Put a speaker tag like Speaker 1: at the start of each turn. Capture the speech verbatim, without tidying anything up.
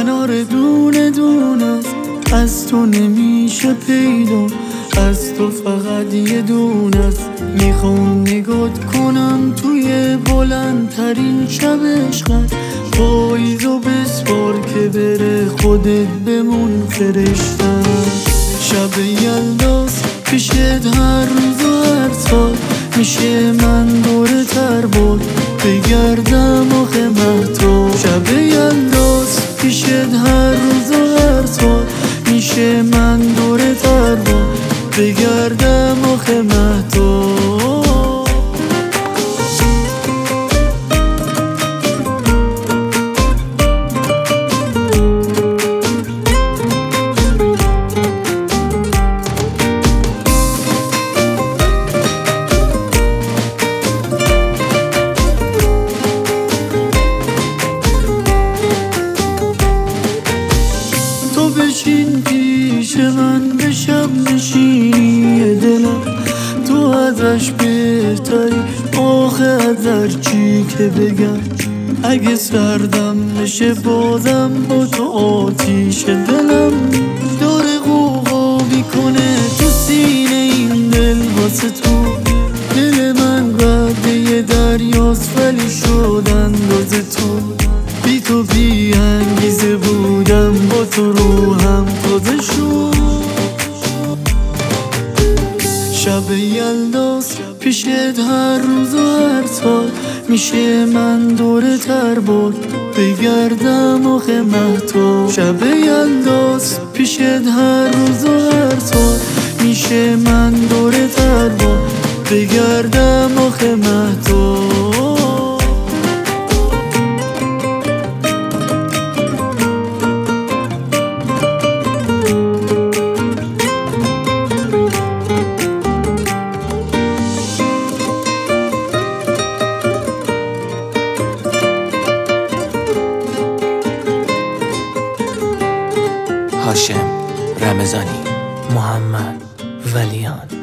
Speaker 1: انار دونه دونه از تو نمیشه پیدا، از تو فقط یه دونه است. میخوام نگات کنم توی بلندترین شب عشقت، پاییزو بسپار که بره خودت بمون فرشتم. شب یلداست پیشت هر روز و هر سال، میشه من دوره تر باد بگردم آخه مهتاب. شب یلداست پیشت هر روز و هر سال، میشه من دوره تر باد بگردم آخه مهتاب. بشین پیش من به شب نشینی دلم، تو ازش بهتری آخه از هر چی که بگم. اگه سردم نشه بازم با تو آتیش دلم داره غوغا میکنه تو سینه این دل واسه تو. دل من قده دریاست ولی شد انداز تو، بی تو بی انگیزه بودم با تو روحم تازه شد. شب یلداست پیشت هر روز و هر سال، میشه من دوره تر باد بگردم آخه مهتاب. شب یلداست پیشت هر روز و هر سال، میشه من دوره تر باد بگردم آخه مهتاب.
Speaker 2: هاشم رمضانی، محمد ولیان.